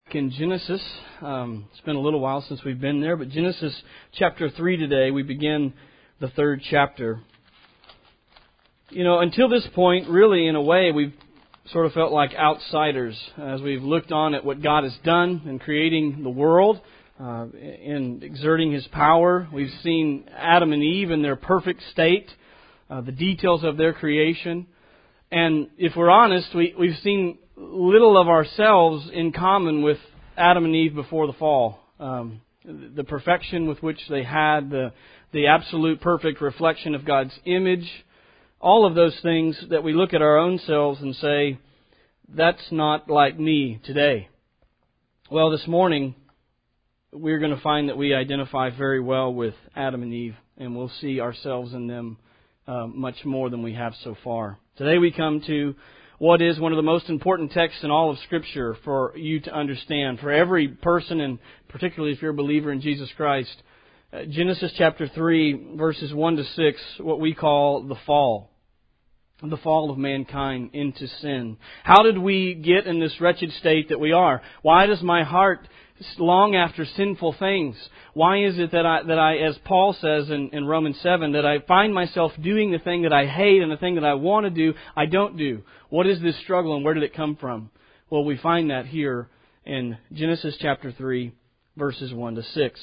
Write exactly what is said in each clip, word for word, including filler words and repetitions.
In Genesis, um, it's been a little while since we've been there, but Genesis chapter three today, we begin the third chapter. You know, until this point, really, in a way, we've sort of felt like outsiders as we've looked on at what God has done in creating the world, uh, in exerting His power. We've seen Adam and Eve in their perfect state, uh, the details of their creation. And if we're honest, we, we've seen little of ourselves in common with Adam and Eve before the fall. Um, the perfection with which they had, the the absolute perfect reflection of God's image, all of those things that we look at our own selves and say, that's not like me today. Well, this morning, we're going to find that we identify very well with Adam and Eve, and we'll see ourselves in them uh, much more than we have so far. Today we come to what is one of the most important texts in all of Scripture for you to understand, for every person, and particularly if you're a believer in Jesus Christ. Uh, Genesis chapter three, verses one to six, what we call the fall. The fall of mankind into sin. How did we get in this wretched state that we are? Why does my heart long after sinful things? Why is it that I, that I, as Paul says in, in Romans seven, that I find myself doing the thing that I hate and the thing that I want to do, I don't do? What is this struggle and where did it come from? Well, we find that here in Genesis chapter three, verses one to six.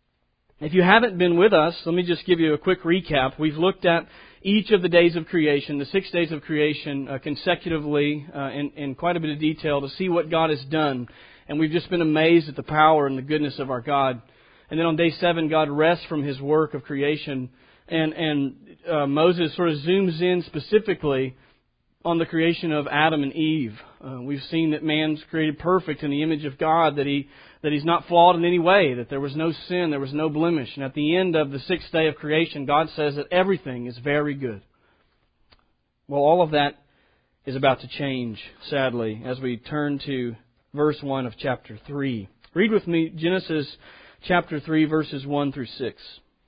If you haven't been with us, let me just give you a quick recap. We've looked at each of the days of creation, the six days of creation, uh, consecutively uh, in, in quite a bit of detail to see what God has done. And we've just been amazed at the power and the goodness of our God. And then on day seven, God rests from His work of creation. And, and uh, Moses sort of zooms in specifically on the creation of Adam and Eve. Uh, we've seen that man's created perfect in the image of God, that he that he's not flawed in any way, that there was no sin, there was no blemish. And at the end of the sixth day of creation, God says that everything is very good. Well, all of that is about to change, sadly, as we turn to verse one of chapter three. Read with me Genesis chapter three, verses one through six.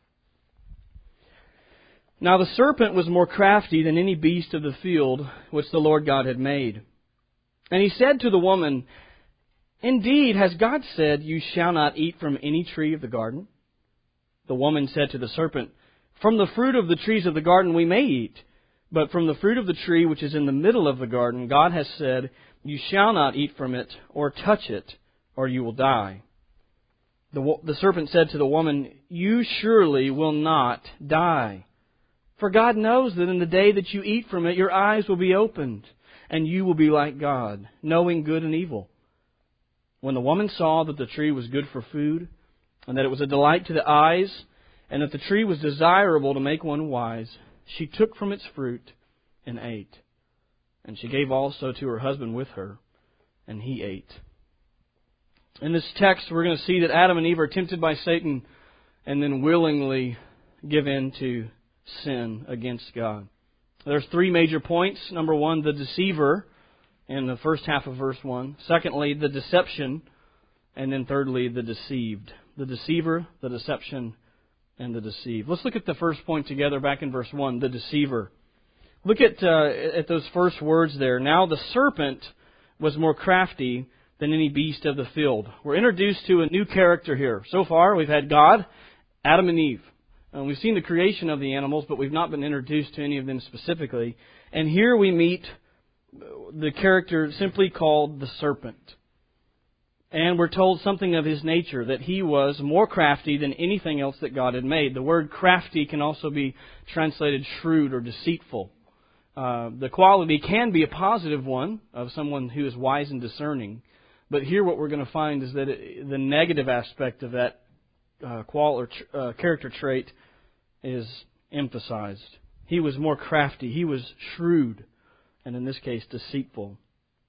Now the serpent was more crafty than any beast of the field which the Lord God had made. And he said to the woman, Indeed, has God said, You shall not eat from any tree of the garden? The woman said to the serpent, From the fruit of the trees of the garden we may eat, but from the fruit of the tree which is in the middle of the garden, God has said, You shall not eat from it, or touch it, or you will die. The, the serpent said to the woman, You surely will not die. For God knows that in the day that you eat from it, your eyes will be opened, and you will be like God, knowing good and evil. When the woman saw that the tree was good for food, and that it was a delight to the eyes, and that the tree was desirable to make one wise, she took from its fruit and ate. And she gave also to her husband with her, and he ate. In this text, we're going to see that Adam and Eve are tempted by Satan and then willingly give in to sin against God. There's three major points. Number one, the deceiver in the first half of verse one. Secondly, the deception. And then thirdly, the deceived. The deceiver, the deception, and the deceived. Let's look at the first point together back in verse one, the deceiver. Look at uh, at those first words there. Now the serpent was more crafty than any beast of the field. We're introduced to a new character here. So far, we've had God, Adam and Eve. And we've seen the creation of the animals, but we've not been introduced to any of them specifically. And here we meet the character simply called the serpent. And we're told something of his nature, that he was more crafty than anything else that God had made. The word crafty can also be translated shrewd or deceitful. Uh, the quality can be a positive one of someone who is wise and discerning. But here what we're going to find is that it, the negative aspect of that uh, qual or tr- uh, character trait is emphasized. He was more crafty. He was shrewd. And in this case, deceitful.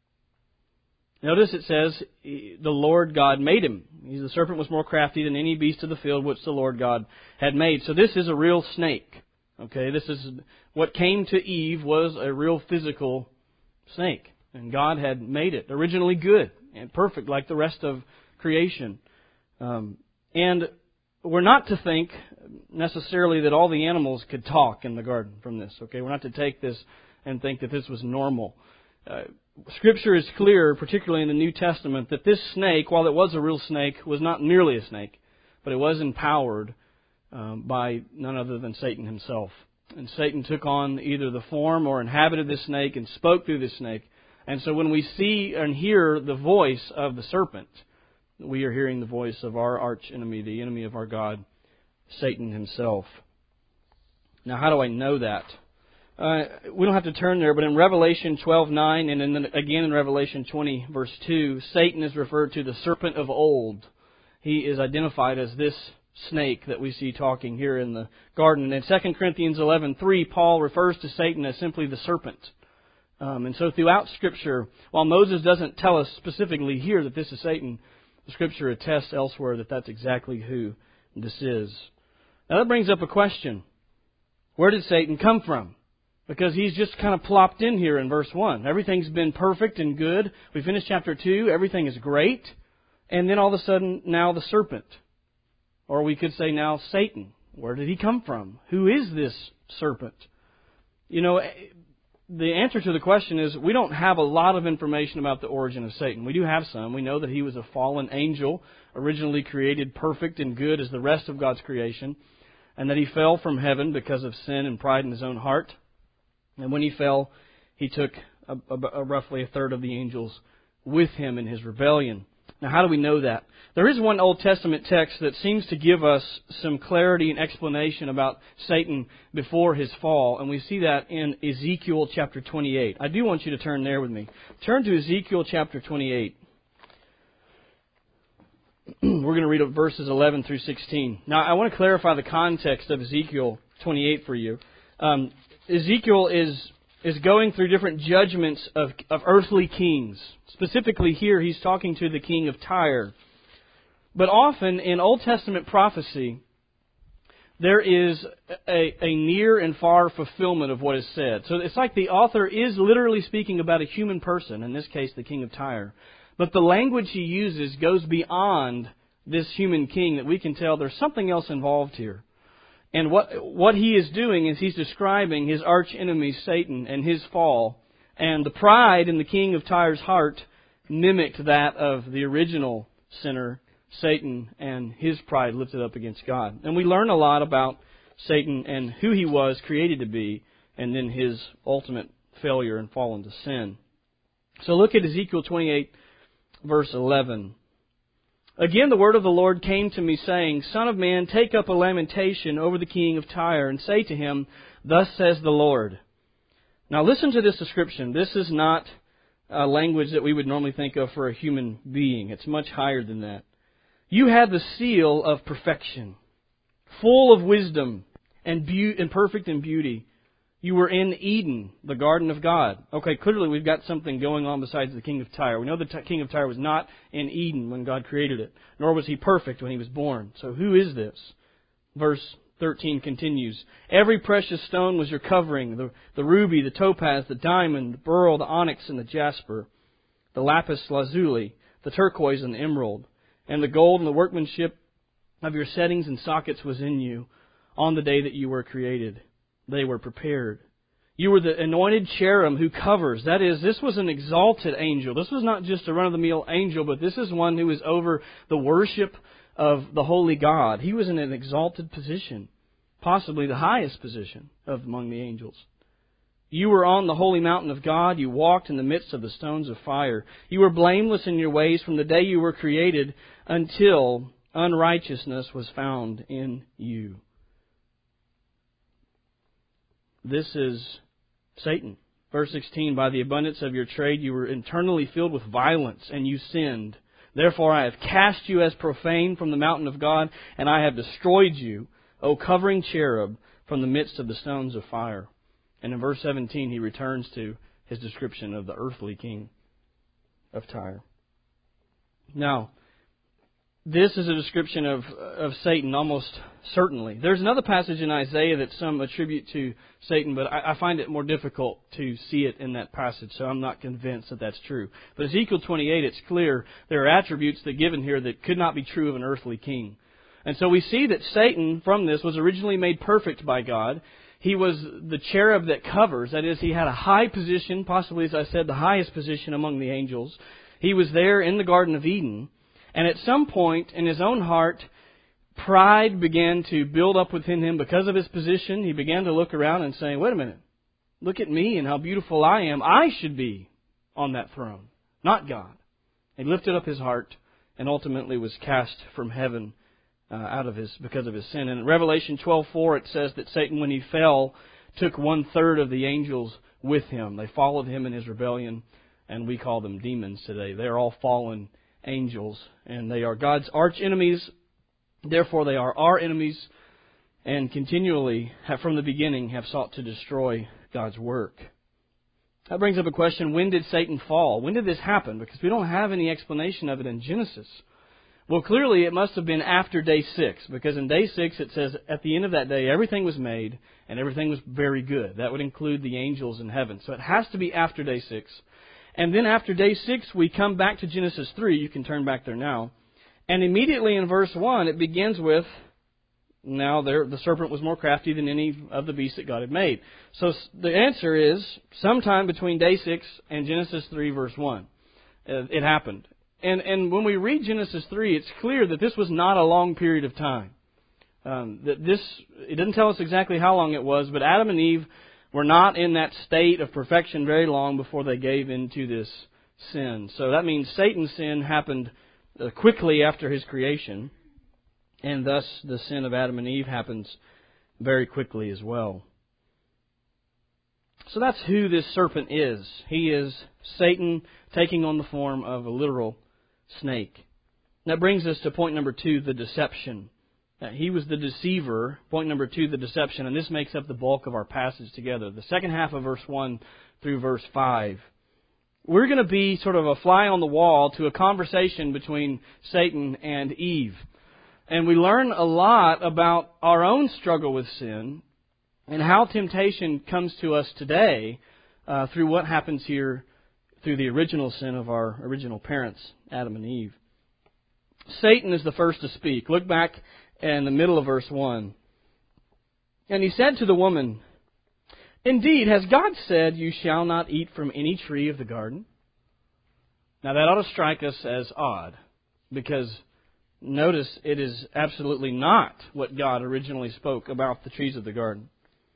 Notice it says, the Lord God made him. The serpent was more crafty than any beast of the field which the Lord God had made. So this is a real snake. Okay, this is what came to Eve was a real physical snake. And God had made it originally good and perfect like the rest of creation. Um, and we're not to think necessarily that all the animals could talk in the garden from this. Okay, we're not to take this and think that this was normal. Uh, Scripture is clear, particularly in the New Testament, that this snake, while it was a real snake, was not merely a snake, but it was empowered um, by none other than Satan himself. And Satan took on either the form or inhabited this snake and spoke through this snake. And so when we see and hear the voice of the serpent, we are hearing the voice of our arch enemy, the enemy of our God, Satan himself. Now, how do I know that? Uh, we don't have to turn there, but in Revelation twelve nine and then again in Revelation twenty, verse two, Satan is referred to the serpent of old. He is identified as this snake that we see talking here in the garden. And in Second Corinthians eleven three, Paul refers to Satan as simply the serpent. Um, and so throughout Scripture, while Moses doesn't tell us specifically here that this is Satan, the Scripture attests elsewhere that that's exactly who this is. Now that brings up a question. Where did Satan come from? Because he's just kind of plopped in here in verse one. Everything's been perfect and good. We finished chapter two. Everything is great. And then all of a sudden, now the serpent. Or we could say now Satan. Where did he come from? Who is this serpent? You know, the answer to the question is we don't have a lot of information about the origin of Satan. We do have some. We know that he was a fallen angel, originally created perfect and good as the rest of God's creation, and that he fell from heaven because of sin and pride in his own heart. And when he fell, he took a, a, a roughly a third of the angels with him in his rebellion. Now, how do we know that? There is one Old Testament text that seems to give us some clarity and explanation about Satan before his fall, and we see that in Ezekiel chapter twenty-eight. I do want you to turn there with me. Turn to Ezekiel chapter twenty-eight. We're going to read verses eleven through sixteen. Now, I want to clarify the context of Ezekiel twenty-eight for you. Um, Ezekiel is is going through different judgments of, of earthly kings. Specifically here, he's talking to the king of Tyre. But often in Old Testament prophecy, there is a, a near and far fulfillment of what is said. So it's like the author is literally speaking about a human person, in this case the king of Tyre. But the language he uses goes beyond this human king that we can tell there's something else involved here. And what what he is doing is he's describing his arch enemy Satan and his fall. And the pride in the king of Tyre's heart mimicked that of the original sinner, Satan, and his pride lifted up against God. And we learn a lot about Satan and who he was created to be, and then his ultimate failure and fall into sin. So look at Ezekiel twenty-eight, verse eleven. Again, the word of the Lord came to me, saying, Son of man, take up a lamentation over the king of Tyre, and say to him, Thus says the Lord. Now listen to this description. This is not a language that we would normally think of for a human being. It's much higher than that. You had the seal of perfection, full of wisdom and, be- and perfect in beauty. You were in Eden, the garden of God. Okay, clearly we've got something going on besides the king of Tyre. We know the t- king of Tyre was not in Eden when God created it, nor was he perfect when he was born. So who is this? Verse thirteen continues. Every precious stone was your covering, the, the ruby, the topaz, the diamond, the beryl, the onyx, and the jasper, the lapis lazuli, the turquoise, and the emerald. And the gold and the workmanship of your settings and sockets was in you on the day that you were created. They were prepared. You were the anointed cherub who covers. That is, this was an exalted angel. This was not just a run-of-the-mill angel, but this is one who was over the worship of the holy God. He was in an exalted position, possibly the highest position of among the angels. You were on the holy mountain of God. You walked in the midst of the stones of fire. You were blameless in your ways from the day you were created until unrighteousness was found in you. This is Satan. Verse sixteen, By the abundance of your trade you were internally filled with violence, and you sinned. Therefore I have cast you as profane from the mountain of God, and I have destroyed you, O covering cherub, from the midst of the stones of fire. And in verse seventeen he returns to his description of the earthly king of Tyre. Now, this is a description of of Satan almost certainly. There's another passage in Isaiah that some attribute to Satan, but I, I find it more difficult to see it in that passage, so I'm not convinced that that's true. But Ezekiel twenty-eight, it's clear there are attributes that are given here that could not be true of an earthly king. And so we see that Satan, from this, was originally made perfect by God. He was the cherub that covers. That is, he had a high position, possibly, as I said, the highest position among the angels. He was there in the Garden of Eden. And at some point in his own heart, pride began to build up within him because of his position. He began to look around and say, wait a minute, look at me and how beautiful I am. I should be on that throne, not God. He lifted up his heart and ultimately was cast from heaven uh, out of his because of his sin. And in Revelation twelve four, it says that Satan, when he fell, took one third of the angels with him. They followed him in his rebellion, and we call them demons today. They are all fallen angels, and they are God's arch enemies. Therefore, they are our enemies, and continually, have, from the beginning, have sought to destroy God's work. That brings up a question: when did Satan fall? When did this happen? Because we don't have any explanation of it in Genesis. Well, clearly it must have been after day six, because in day six it says at the end of that day everything was made and everything was very good. That would include the angels in heaven. So it has to be after day six. And then after day six we come back to Genesis three. You can turn back there now. And immediately in verse one it begins with, now there the serpent was more crafty than any of the beasts that God had made. So the answer is sometime between day six and Genesis three verse one. Uh, it happened. And and when we read Genesis three, it's clear that this was not a long period of time. Um, that this it doesn't tell us exactly how long it was, but Adam and Eve were not in that state of perfection very long before they gave into this sin. So that means Satan's sin happened uh, quickly after his creation, and thus the sin of Adam and Eve happens very quickly as well. So that's who this serpent is. He is Satan taking on the form of a literal snake. That brings us to point number two, the deception. Uh, he was the deceiver. Point number two, the deception. And this makes up the bulk of our passage together. The second half of verse one through verse five. We're going to be sort of a fly on the wall to a conversation between Satan and Eve. And we learn a lot about our own struggle with sin and how temptation comes to us today uh, through what happens here through the original sin of our original parents, Adam and Eve. Satan is the first to speak. Look back in the middle of verse one. And he said to the woman, "Indeed, has God said, you shall not eat from any tree of the garden?" Now that ought to strike us as odd, because notice it is absolutely not what God originally spoke about the trees of the garden.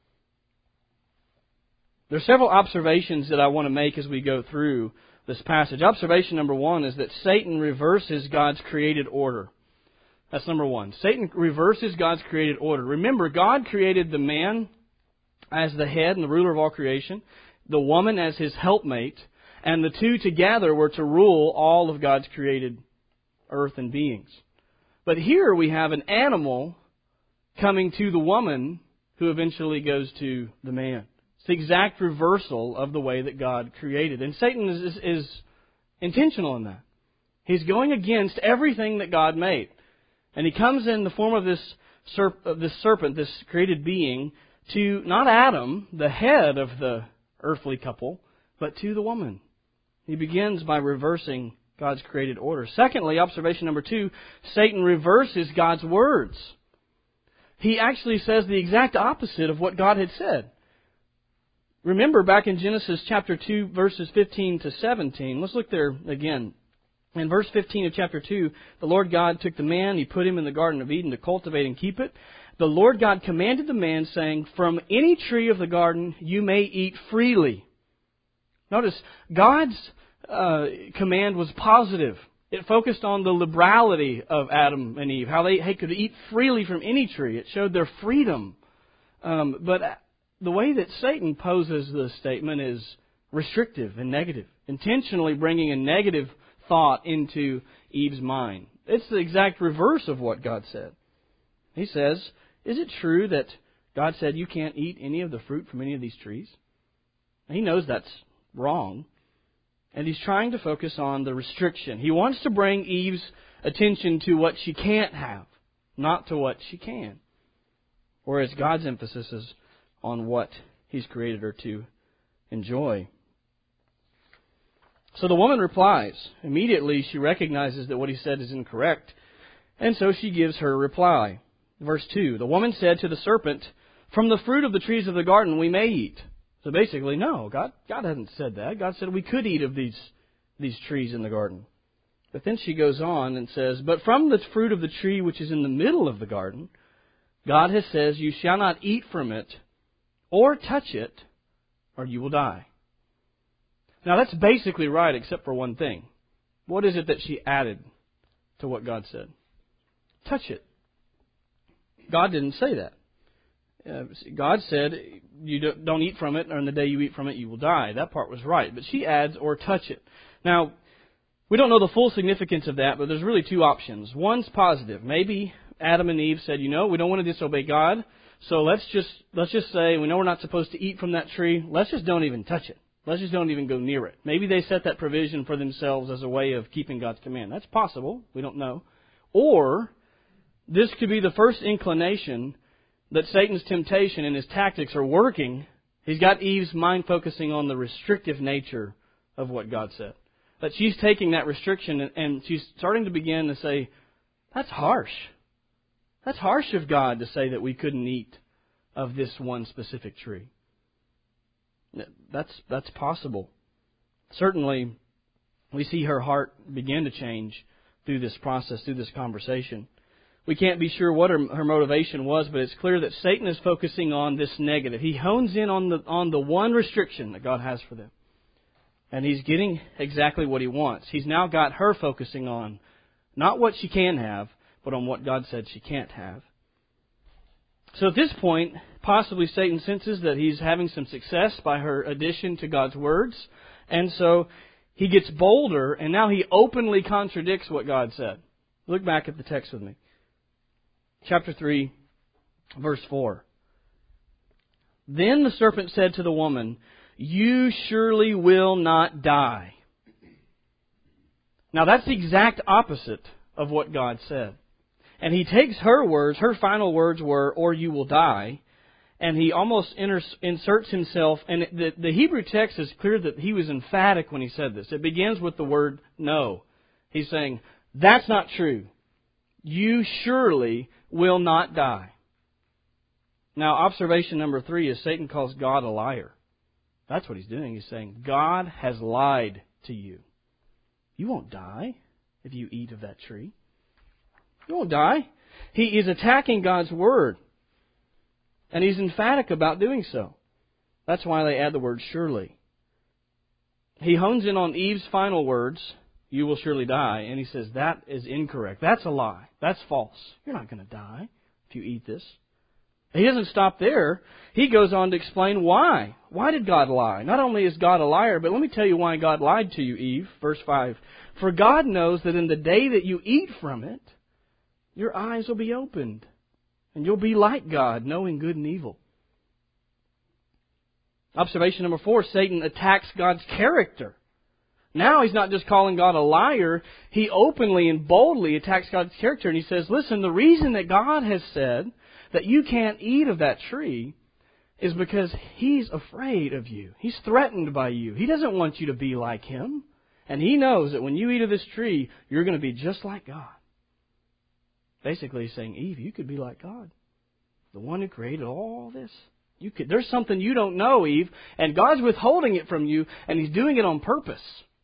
There are several observations that I want to make as we go through this passage. Observation number one is that Satan reverses God's created order. That's number one. Satan reverses God's created order. Remember, God created the man as the head and the ruler of all creation, the woman as his helpmate, and the two together were to rule all of God's created earth and beings. But here we have an animal coming to the woman who eventually goes to the man. It's the exact reversal of the way that God created. And Satan is, is, is intentional in that. He's going against everything that God made. And he comes in the form of this, serp- of this serpent, this created being, to not Adam, the head of the earthly couple, but to the woman. He begins by reversing God's created order. Secondly, observation number two, Satan reverses God's words. He actually says the exact opposite of what God had said. Remember back in Genesis chapter two, verses fifteen to seventeen. Let's look there again. In verse fifteen of chapter two, the Lord God took the man, He put him in the Garden of Eden to cultivate and keep it. The Lord God commanded the man, saying, "From any tree of the garden you may eat freely." Notice, God's uh, command was positive. It focused on the liberality of Adam and Eve, how they, they could eat freely from any tree. It showed their freedom. Um, but the way that Satan poses the statement is restrictive and negative, intentionally bringing a negative thought into Eve's mind. It's the exact reverse of what God said. He says, "Is it true that God said you can't eat any of the fruit from any of these trees?" And he knows that's wrong. And he's trying to focus on the restriction. He wants to bring Eve's attention to what she can't have, not to what she can. Whereas God's emphasis is on what He's created her to enjoy. So the woman replies. Immediately she recognizes that what he said is incorrect, and so she gives her reply. Verse two, the woman said to the serpent, From the fruit of the trees of the garden we may eat. So basically, no, God, God hadn't said that. God said we could eat of these, these trees in the garden. But then she goes on and says, but from the fruit of the tree which is in the middle of the garden, God has says, you shall not eat from it or touch it, or you will die. Now that's basically right, except for one thing. What is it that she added to what God said? Touch it. God didn't say that. Uh, God said, you don't eat from it, or in the day you eat from it, you will die. That part was right. But she adds, or touch it. Now, we don't know the full significance of that, but there's really two options. One's positive. Maybe Adam and Eve said, you know, we don't want to disobey God, so let's just let's just say, we know we're not supposed to eat from that tree, let's just don't even touch it. Let's just don't even go near it. Maybe they set that provision for themselves as a way of keeping God's command. That's possible. We don't know. Or, this could be the first inclination that Satan's temptation and his tactics are working. He's got Eve's mind focusing on the restrictive nature of what God said. That she's taking that restriction and she's starting to begin to say, that's harsh. That's harsh of God to say that we couldn't eat of this one specific tree. That's that's possible. Certainly, we see her heart begin to change through this process, through this conversation. We can't be sure what her, her motivation was, but it's clear that Satan is focusing on this negative. He hones in on the on the one restriction that God has for them. And he's getting exactly what he wants. He's now got her focusing on not what she can have, but on what God said she can't have. So at this point, possibly Satan senses that he's having some success by her addition to God's words. And so he gets bolder, and now he openly contradicts what God said. Look back at the text with me. Chapter three, verse four. Then the serpent said to the woman, you surely will not die. Now that's the exact opposite of what God said. And he takes her words, her final words were, or you will die, and he almost inserts himself, and the, the Hebrew text is clear that he was emphatic when he said this. It begins with the word no. He's saying, that's not true. You surely will not die. Now, observation number three is Satan calls God a liar. That's what he's doing. He's saying, God has lied to you. You won't die if you eat of that tree. You won't die. He is attacking God's word. And he's emphatic about doing so. That's why they add the word surely. He hones in on Eve's final words, you will surely die. And he says, that is incorrect. That's a lie. That's false. You're not going to die if you eat this. He doesn't stop there. He goes on to explain why. Why did God lie? Not only is God a liar, but let me tell you why God lied to you, Eve. Verse five. For God knows that in the day that you eat from it, your eyes will be opened, and you'll be like God, knowing good and evil. Observation number four, Satan attacks God's character. Now he's not just calling God a liar, he openly and boldly attacks God's character, and he says, listen, the reason that God has said that you can't eat of that tree is because He's afraid of you. He's threatened by you. He doesn't want you to be like Him. And He knows that when you eat of this tree, you're going to be just like God. Basically, he's saying, Eve, you could be like God. The one who created all this. You could. There's something you don't know, Eve, and God's withholding it from you, and He's doing it on purpose.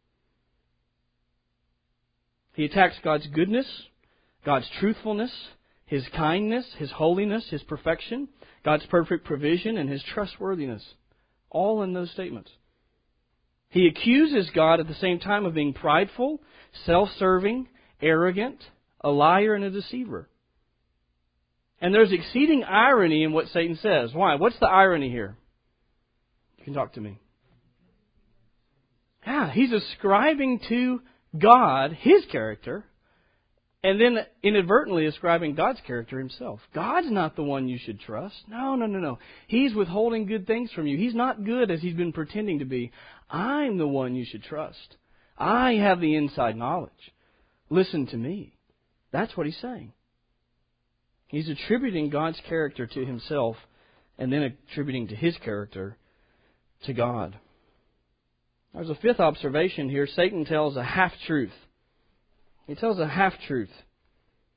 He attacks God's goodness, God's truthfulness, His kindness, His holiness, His perfection, God's perfect provision, and His trustworthiness. All in those statements. He accuses God at the same time of being prideful, self-serving, arrogant, a liar, and a deceiver. And there's exceeding irony in what Satan says. Why? What's the irony here? You can talk to me. Yeah, he's ascribing to God His character, and then inadvertently ascribing God's character Himself. God's not the one you should trust. No, no, no, no. He's withholding good things from you. He's not good as He's been pretending to be. I'm the one you should trust. I have the inside knowledge. Listen to me. That's what He's saying. He's attributing God's character to Himself and then attributing to His character to God. There's a fifth observation here. Satan tells a half-truth. He tells a half-truth.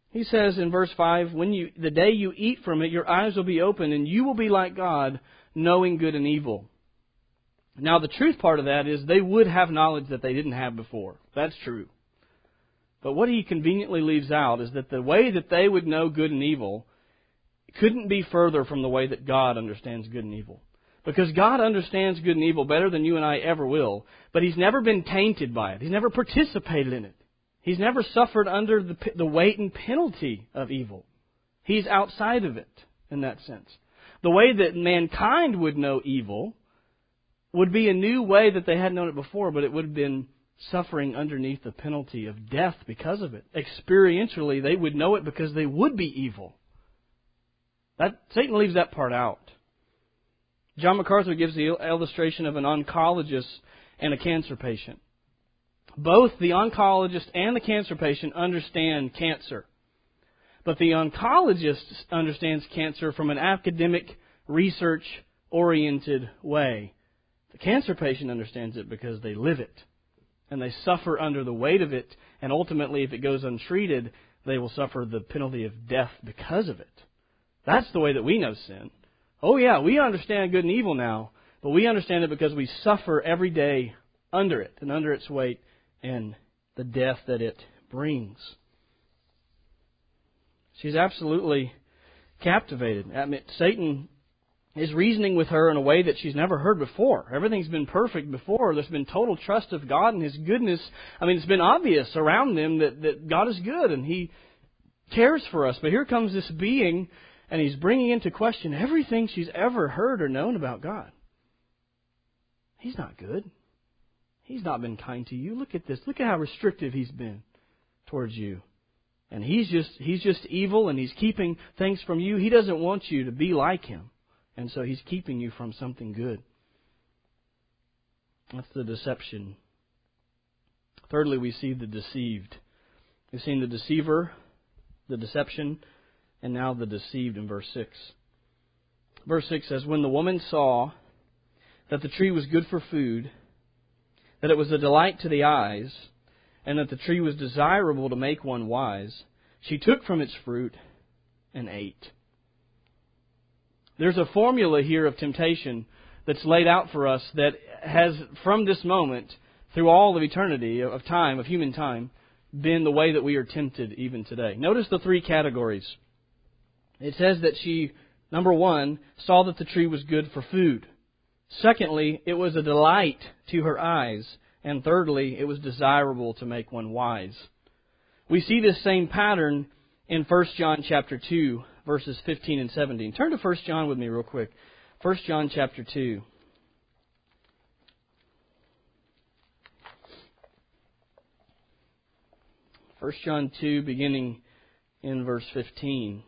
He says in verse five, when you, the day you eat from it, your eyes will be open and you will be like God, knowing good and evil. Now the truth part of that is they would have knowledge that they didn't have before. That's true. But what he conveniently leaves out is that the way that they would know good and evil couldn't be further from the way that God understands good and evil. Because God understands good and evil better than you and I ever will, but He's never been tainted by it. He's never participated in it. He's never suffered under the, the weight and penalty of evil. He's outside of it in that sense. The way that mankind would know evil would be a new way that they hadn't known it before, but it would have been suffering underneath the penalty of death because of it. Experientially, they would know it because they would be evil. That Satan leaves that part out. John MacArthur gives the illustration of an oncologist and a cancer patient. Both the oncologist and the cancer patient understand cancer. But the oncologist understands cancer from an academic, research-oriented way. The cancer patient understands it because they live it. And they suffer under the weight of it. And ultimately, if it goes untreated, they will suffer the penalty of death because of it. That's the way that we know sin. Oh yeah, we understand good and evil now, but we understand it because we suffer every day under it and under its weight and the death that it brings. She's absolutely captivated. I mean, Satan is reasoning with her in a way that she's never heard before. Everything's been perfect before. There's been total trust of God and His goodness. I mean, it's been obvious around them that, that God is good and He cares for us. But here comes this being, and he's bringing into question everything she's ever heard or known about God. He's not good. He's not been kind to you. Look at this. Look at how restrictive He's been towards you. And he's just he's just evil, and He's keeping things from you. He doesn't want you to be like Him. And so He's keeping you from something good. That's the deception. Thirdly, we see the deceived. We've seen the deceiver, the deception, and now the deceived in verse six. Verse six says, when the woman saw that the tree was good for food, that it was a delight to the eyes, and that the tree was desirable to make one wise, she took from its fruit and ate. There's a formula here of temptation that's laid out for us that has, from this moment, through all of eternity of time, of human time, been the way that we are tempted even today. Notice the three categories. It says that she, number one, saw that the tree was good for food. Secondly, it was a delight to her eyes. And thirdly, it was desirable to make one wise. We see this same pattern in First John chapter two, verses fifteen and seventeen. Turn to First John with me real quick. First John chapter two. First John two, beginning in verse fifteen.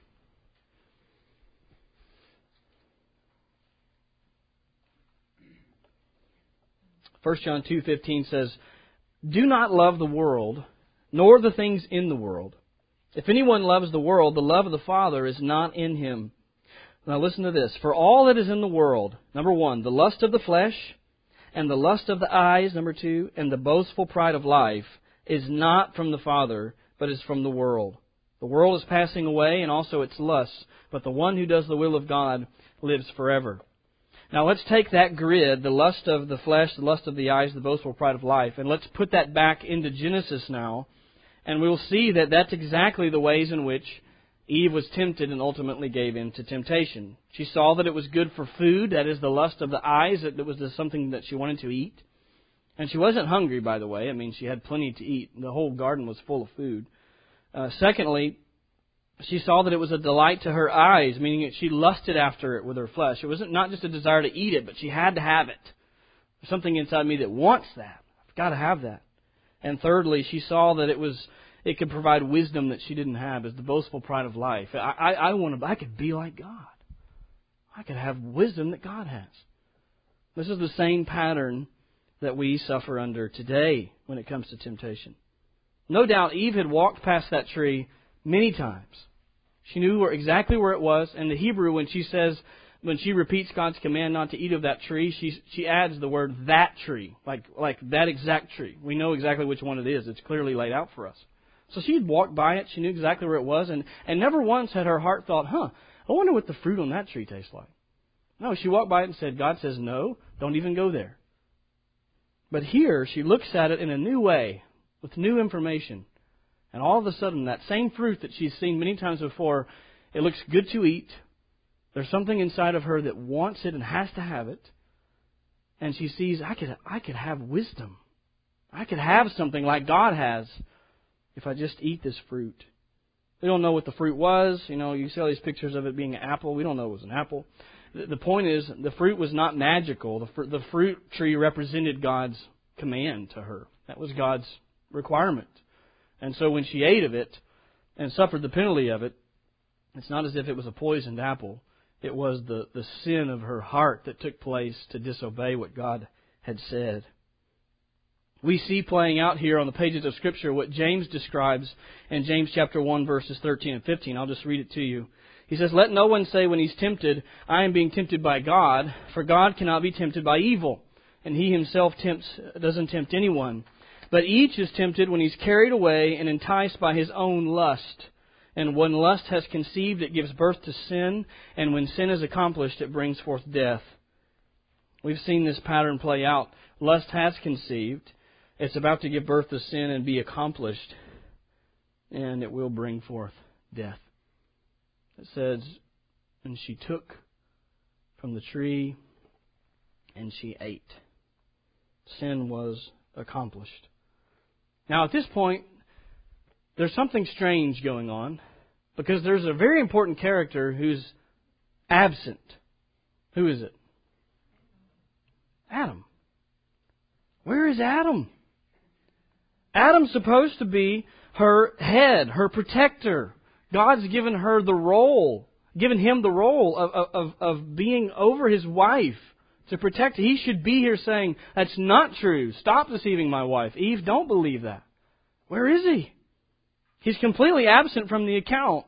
First John two fifteen says, do not love the world, nor the things in the world. If anyone loves the world, the love of the Father is not in him. Now listen to this. For all that is in the world, number one, the lust of the flesh, and the lust of the eyes, number two, and the boastful pride of life, is not from the Father, but is from the world. The world is passing away, and also its lusts, but the one who does the will of God lives forever. Now let's take that grid, the lust of the flesh, the lust of the eyes, the boastful pride of life, and let's put that back into Genesis now. And we'll see that that's exactly the ways in which Eve was tempted and ultimately gave in to temptation. She saw that it was good for food, that is the lust of the eyes, that it was something that she wanted to eat. And she wasn't hungry, by the way. I mean, she had plenty to eat. The whole garden was full of food. Uh, secondly, she saw that it was a delight to her eyes, meaning that she lusted after it with her flesh. It wasn't not just a desire to eat it, but she had to have it. There's something inside me that wants that. I've got to have that. And thirdly, she saw that it was it could provide wisdom that she didn't have, as the boastful pride of life. I, I, I want to. I could be like God. I could have wisdom that God has. This is the same pattern that we suffer under today when it comes to temptation. No doubt Eve had walked past that tree many times. She knew where, exactly where it was. And the Hebrew, when she says, when she repeats God's command not to eat of that tree, she she adds the word that tree, like like that exact tree. We know exactly which one it is. It's clearly laid out for us. So she'd walked by it. She knew exactly where it was. And, and never once had her heart thought, huh, I wonder what the fruit on that tree tastes like. No, she walked by it and said, God says no, don't even go there. But here she looks at it in a new way, with new information. And all of a sudden, that same fruit that she's seen many times before, it looks good to eat. There's something inside of her that wants it and has to have it. And she sees, I could, I could have wisdom. I could have something like God has if I just eat this fruit. We don't know what the fruit was. You know, you see all these pictures of it being an apple. We don't know it was an apple. The, the point is, the fruit was not magical. The, fr- the fruit tree represented God's command to her. That was God's requirement. And so when she ate of it and suffered the penalty of it, it's not as if it was a poisoned apple. It was the, the sin of her heart that took place to disobey what God had said. We see playing out here on the pages of Scripture what James describes in James chapter one, verses thirteen and fifteen. I'll just read it to you. He says, "Let no one say when he's tempted, I am being tempted by God, for God cannot be tempted by evil, and He Himself tempts, doesn't tempt anyone. But each is tempted when he's carried away and enticed by his own lust. And when lust has conceived, it gives birth to sin, and when sin is accomplished, it brings forth death." We've seen this pattern play out. Lust has conceived. It's about to give birth to sin and be accomplished, and it will bring forth death. It says, "And she took from the tree, and she ate." Sin was accomplished. Now, at this point, there's something strange going on, because there's a very important character who's absent. Who is it? Adam. Where is Adam? Adam's supposed to be her head, her protector. God's given her the role, given him the role of, of, of being over his wife to protect her. He should be here saying, "That's not true. Stop deceiving my wife. Eve, don't believe that." Where is he? He's completely absent from the account.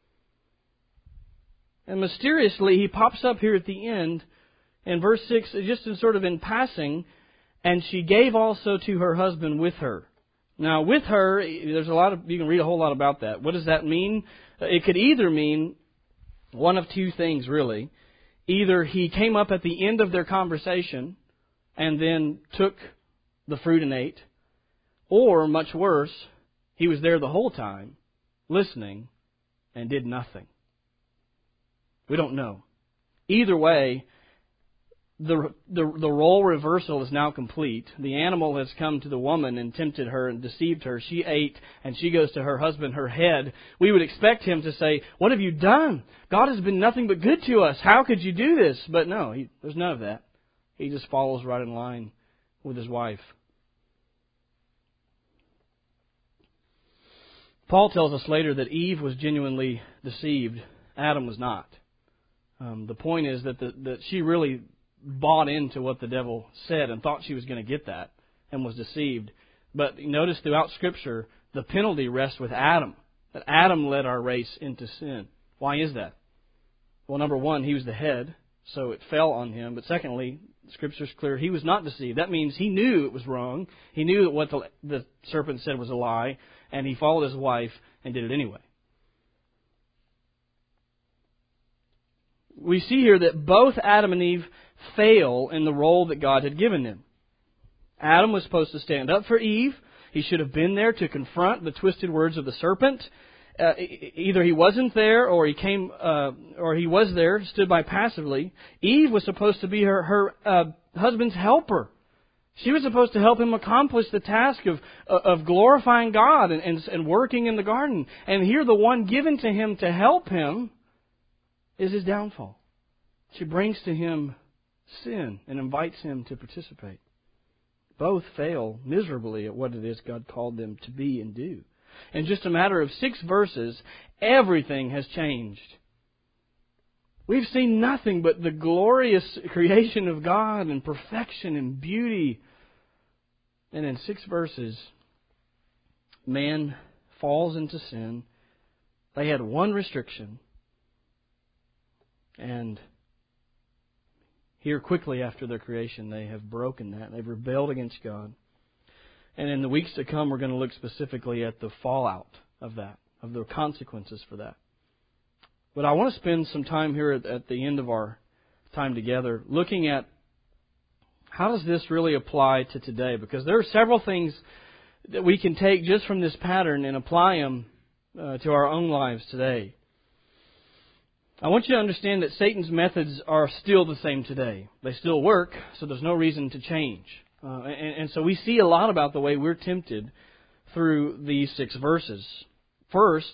And mysteriously, he pops up here at the end in verse six, just in sort of in passing, "And she gave also to her husband with her." Now, with her, there's a lot of, you can read a whole lot about that. What does that mean? It could either mean one of two things, really. Either he came up at the end of their conversation and then took the fruit and ate, or, much worse, he was there the whole time, listening, and did nothing. We don't know. Either way, the, the the role reversal is now complete. The animal has come to the woman and tempted her and deceived her. She ate, and she goes to her husband, her head. We would expect him to say, "What have you done? God has been nothing but good to us. How could you do this?" But no, he, there's none of that. He just follows right in line with his wife. Paul tells us later that Eve was genuinely deceived. Adam was not. Um, the point is that the, that she really bought into what the devil said and thought she was going to get that and was deceived. But notice throughout Scripture, the penalty rests with Adam. That Adam led our race into sin. Why is that? Well, number one, he was the head, so it fell on him. But secondly, Scripture's clear, he was not deceived. That means he knew it was wrong. He knew that what the, the serpent said was a lie, and he followed his wife and did it anyway. We see here that both Adam and Eve fail in the role that God had given them. Adam was supposed to stand up for Eve. He should have been there to confront the twisted words of the serpent. Uh, either he wasn't there, or he came, uh, or he was there, stood by passively. Eve was supposed to be her her uh, husband's helper. She was supposed to help him accomplish the task of of glorifying God and, and and working in the garden. And here, the one given to him to help him is his downfall. She brings to him sin and invites him to participate. Both fail miserably at what it is God called them to be and do. In just a matter of six verses, everything has changed. We've seen nothing but the glorious creation of God and perfection and beauty. And in six verses, man falls into sin. They had one restriction. And here, quickly after their creation, they have broken that. They've rebelled against God. And in the weeks to come, we're going to look specifically at the fallout of that, of the consequences for that. But I want to spend some time here at, at the end of our time together looking at how does this really apply to today? Because there are several things that we can take just from this pattern and apply them uh, to our own lives today. I want you to understand that Satan's methods are still the same today. They still work, so there's no reason to change. Uh, and, and so we see a lot about the way we're tempted through these six verses. First,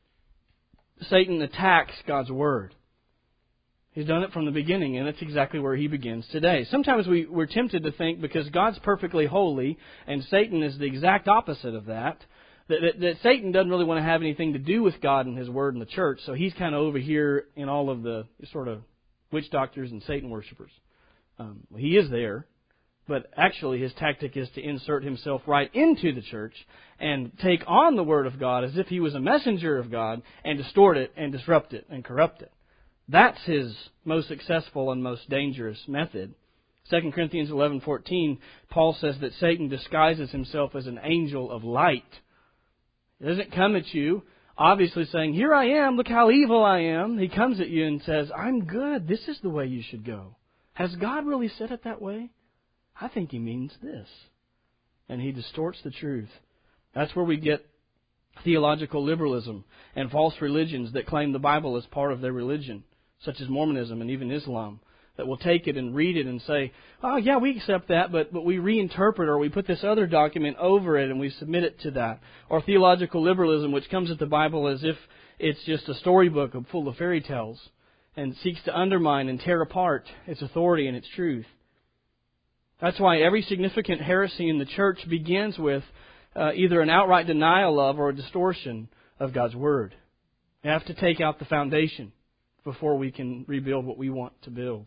Satan attacks God's Word. He's done it from the beginning, and that's exactly where he begins today. Sometimes we, we're tempted to think because God's perfectly holy and Satan is the exact opposite of that, that, that, that Satan doesn't really want to have anything to do with God and His Word and the church, so he's kind of over here in all of the sort of witch doctors and Satan worshipers. Um, he is there, but actually his tactic is to insert himself right into the church and take on the Word of God as if he was a messenger of God and distort it and disrupt it and corrupt it. That's his most successful and most dangerous method. Second Corinthians eleven fourteen, Paul says that Satan disguises himself as an angel of light. He doesn't come at you, obviously saying, here I am, look how evil I am. He comes at you and says, I'm good, this is the way you should go. Has God really said it that way? I think He means this. And he distorts the truth. That's where we get theological liberalism and false religions that claim the Bible as part of their religion, such as Mormonism and even Islam, that will take it and read it and say, oh yeah, we accept that, but, but we reinterpret or we put this other document over it and we submit it to that. Or theological liberalism, which comes at the Bible as if it's just a storybook full of fairy tales and seeks to undermine and tear apart its authority and its truth. That's why every significant heresy in the church begins with uh, either an outright denial of or a distortion of God's Word. We have to take out the foundation before we can rebuild what we want to build.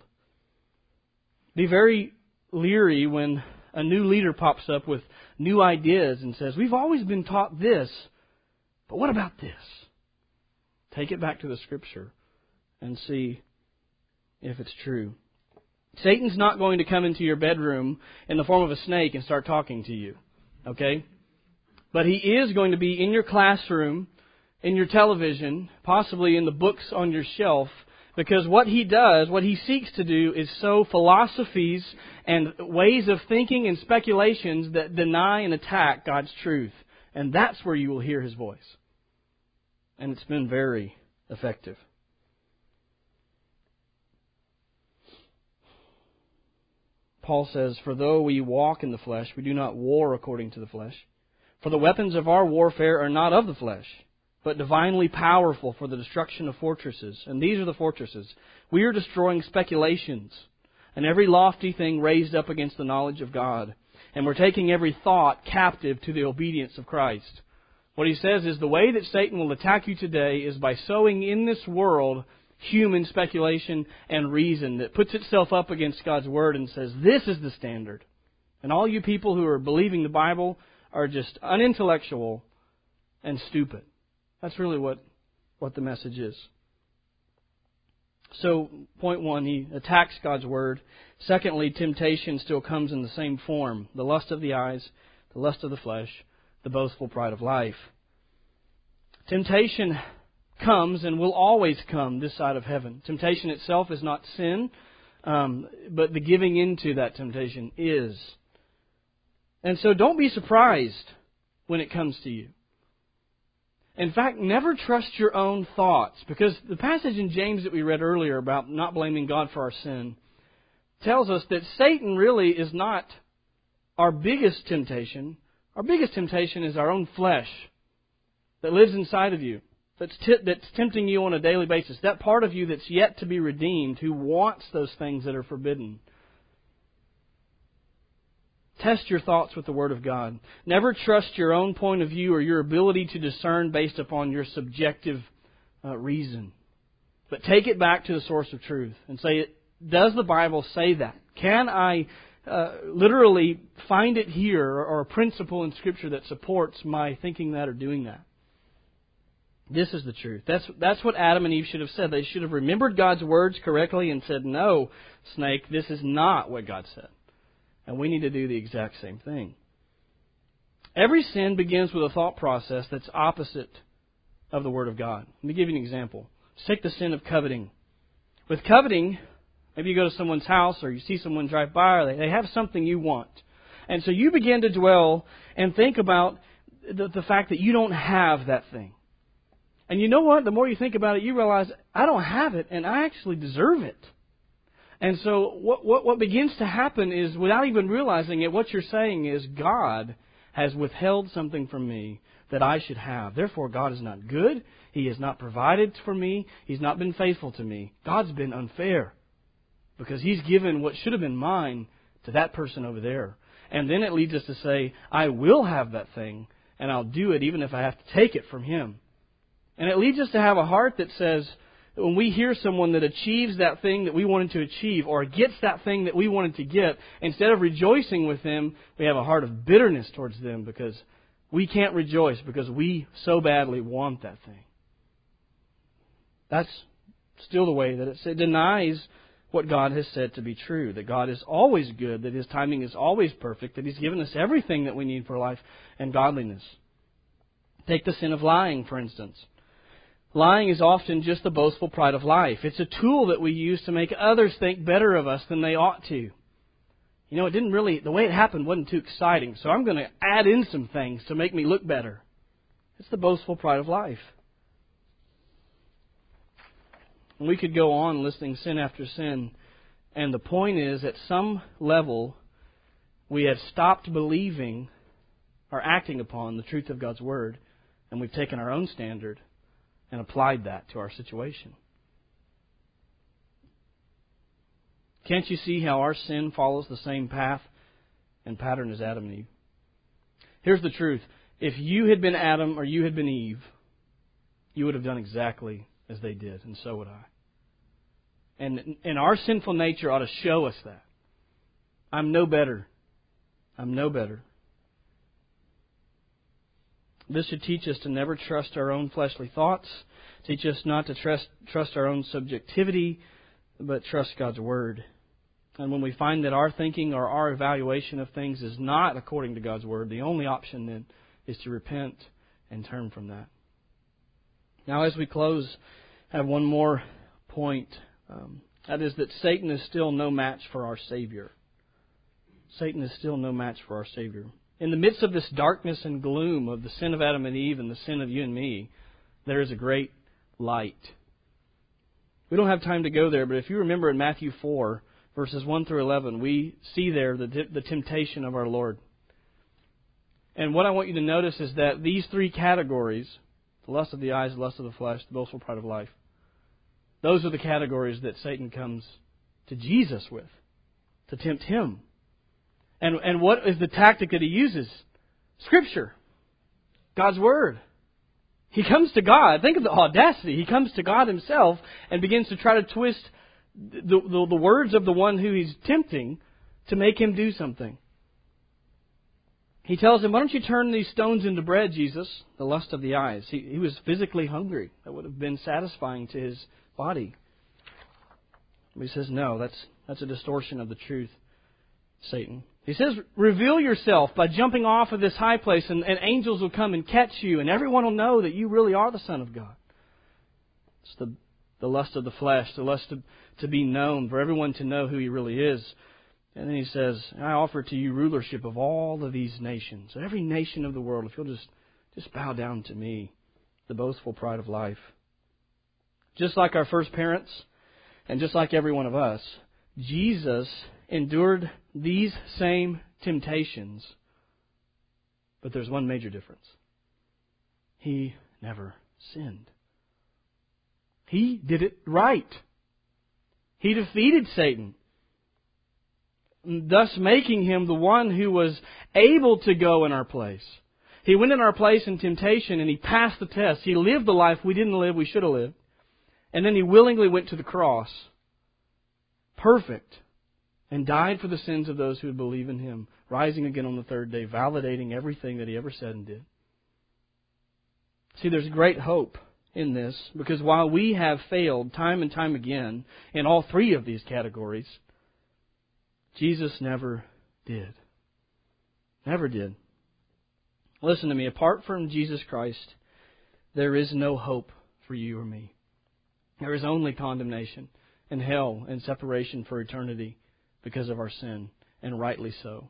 Be very leery when a new leader pops up with new ideas and says, we've always been taught this, but what about this? Take it back to the Scripture and see if it's true. Satan's not going to come into your bedroom in the form of a snake and start talking to you. Okay? But he is going to be in your classroom, in your television, possibly in the books on your shelf, because what he does, what he seeks to do, is sow philosophies and ways of thinking and speculations that deny and attack God's truth. And that's where you will hear his voice. And it's been very effective. Paul says, for though we walk in the flesh, we do not war according to the flesh. For the weapons of our warfare are not of the flesh, but divinely powerful for the destruction of fortresses. And these are the fortresses. We are destroying speculations and every lofty thing raised up against the knowledge of God. And we're taking every thought captive to the obedience of Christ. What he says is the way that Satan will attack you today is by sowing in this world human speculation and reason that puts itself up against God's Word and says, this is the standard. And all you people who are believing the Bible are just unintellectual and stupid. That's really what, what the message is. So, point one, he attacks God's Word. Secondly, temptation still comes in the same form. The lust of the eyes, the lust of the flesh, the boastful pride of life. Temptation comes and will always come this side of heaven. Temptation itself is not sin, um, but the giving into that temptation is. And so don't be surprised when it comes to you. In fact, never trust your own thoughts, because the passage in James that we read earlier about not blaming God for our sin tells us that Satan really is not our biggest temptation. Our biggest temptation is our own flesh that lives inside of you, that's, t- that's tempting you on a daily basis. That part of you that's yet to be redeemed, who wants those things that are forbidden. Test your thoughts with the Word of God. Never trust your own point of view or your ability to discern based upon your subjective uh, reason. But take it back to the source of truth and say, does the Bible say that? Can I uh, literally find it here or, or a principle in Scripture that supports my thinking that or doing that? This is the truth. That's that's what Adam and Eve should have said. They should have remembered God's words correctly and said, no, snake, this is not what God said. And we need to do the exact same thing. Every sin begins with a thought process that's opposite of the Word of God. Let me give you an example. Let's take the sin of coveting. With coveting, maybe you go to someone's house or you see someone drive by or they, they have something you want. And so you begin to dwell and think about the, the fact that you don't have that thing. And you know what? The more you think about it, you realize, I don't have it and I actually deserve it. And so what, what, what begins to happen is, without even realizing it, what you're saying is, God has withheld something from me that I should have. Therefore, God is not good. He has not provided for me. He's not been faithful to me. God's been unfair because He's given what should have been mine to that person over there. And then it leads us to say, I will have that thing, and I'll do it even if I have to take it from Him. And it leads us to have a heart that says, when we hear someone that achieves that thing that we wanted to achieve or gets that thing that we wanted to get, instead of rejoicing with them, we have a heart of bitterness towards them because we can't rejoice because we so badly want that thing. That's still the way that it denies what God has said to be true, that God is always good, that His timing is always perfect, that He's given us everything that we need for life and godliness. Take the sin of lying, for instance. Lying is often just the boastful pride of life. It's a tool that we use to make others think better of us than they ought to. You know, it didn't really, the way it happened wasn't too exciting, so I'm going to add in some things to make me look better. It's the boastful pride of life. And we could go on listing sin after sin, and the point is, at some level, we have stopped believing or acting upon the truth of God's Word, and we've taken our own standard and applied that to our situation. Can't you see how our sin follows the same path and pattern as Adam and Eve? Here's the truth. If you had been Adam or you had been Eve, you would have done exactly as they did, and so would I. And, and our sinful nature ought to show us that. I'm no better. I'm no better. This should teach us to never trust our own fleshly thoughts, teach us not to trust, trust our own subjectivity, but trust God's Word. And when we find that our thinking or our evaluation of things is not according to God's Word, the only option then is to repent and turn from that. Now, as we close, I have one more point. Um, that is that Satan is still no match for our Savior. Satan is still no match for our Savior. In the midst of this darkness and gloom of the sin of Adam and Eve and the sin of you and me, there is a great light. We don't have time to go there, but if you remember in Matthew four, verses one through eleven, we see there the, the temptation of our Lord. And what I want you to notice is that these three categories, the lust of the eyes, the lust of the flesh, the boastful pride of life, those are the categories that Satan comes to Jesus with to tempt Him. And and what is the tactic that he uses? Scripture. God's Word. He comes to God. Think of the audacity. He comes to God Himself and begins to try to twist the, the, the words of the one who He's tempting to make him do something. He tells him, why don't you turn these stones into bread, Jesus? The lust of the eyes. He, he was physically hungry. That would have been satisfying to his body. But he says, no, that's that's a distortion of the truth, Satan. He says, reveal yourself by jumping off of this high place, and, and angels will come and catch you, and everyone will know that you really are the Son of God. It's the, the lust of the flesh, the lust to, to be known, for everyone to know who He really is. And then He says, I offer to you rulership of all of these nations. Every nation of the world, if you'll just, just bow down to me, the boastful pride of life. Just like our first parents, and just like every one of us, Jesus endured these same temptations, but there's one major difference. He never sinned. He did it right. He defeated Satan, thus making Him the one who was able to go in our place. He went in our place in temptation and He passed the test. He lived the life we didn't live, we should have lived. And then He willingly went to the cross, perfect, and died for the sins of those who would believe in Him, rising again on the third day, validating everything that He ever said and did. See, there's great hope in this, because while we have failed time and time again in all three of these categories, Jesus never did. Never did. Listen to me. Apart from Jesus Christ, there is no hope for you or me. There is only condemnation and hell and separation for eternity because of our sin, and rightly so.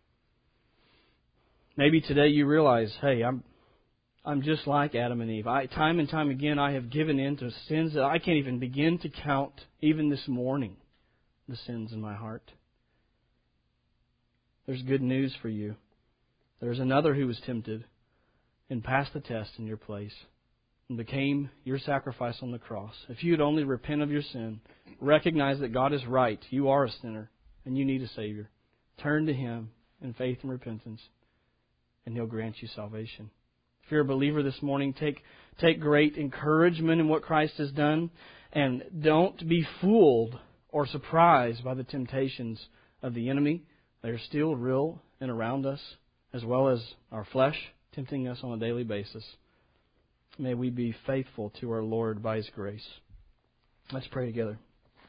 Maybe today you realize, hey, I'm I'm just like Adam and Eve. I, time and time again, I have given in to sins that I can't even begin to count, even this morning, the sins in my heart. There's good news for you. There's another who was tempted and passed the test in your place and became your sacrifice on the cross. If you'd only repent of your sin, recognize that God is right, you are a sinner, and you need a Savior, turn to Him in faith and repentance, and He'll grant you salvation. If you're a believer this morning, take take great encouragement in what Christ has done, and don't be fooled or surprised by the temptations of the enemy. They are still real and around us, as well as our flesh tempting us on a daily basis. May we be faithful to our Lord by His grace. Let's pray together.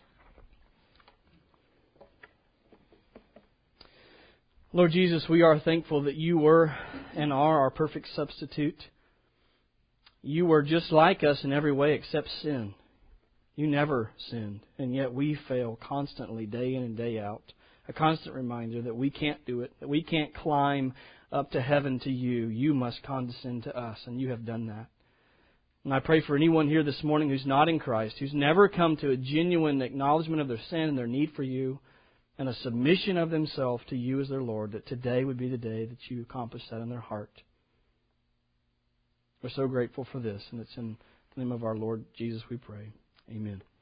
Lord Jesus, we are thankful that You were and are our perfect substitute. You were just like us in every way except sin. You never sinned, and yet we fail constantly, day in and day out. A constant reminder that we can't do it, that we can't climb up to heaven to You. You must condescend to us, and You have done that. And I pray for anyone here this morning who's not in Christ, who's never come to a genuine acknowledgement of their sin and their need for You, and a submission of themselves to You as their Lord, that today would be the day that You accomplish that in their heart. We're so grateful for this, and it's in the name of our Lord Jesus we pray. Amen.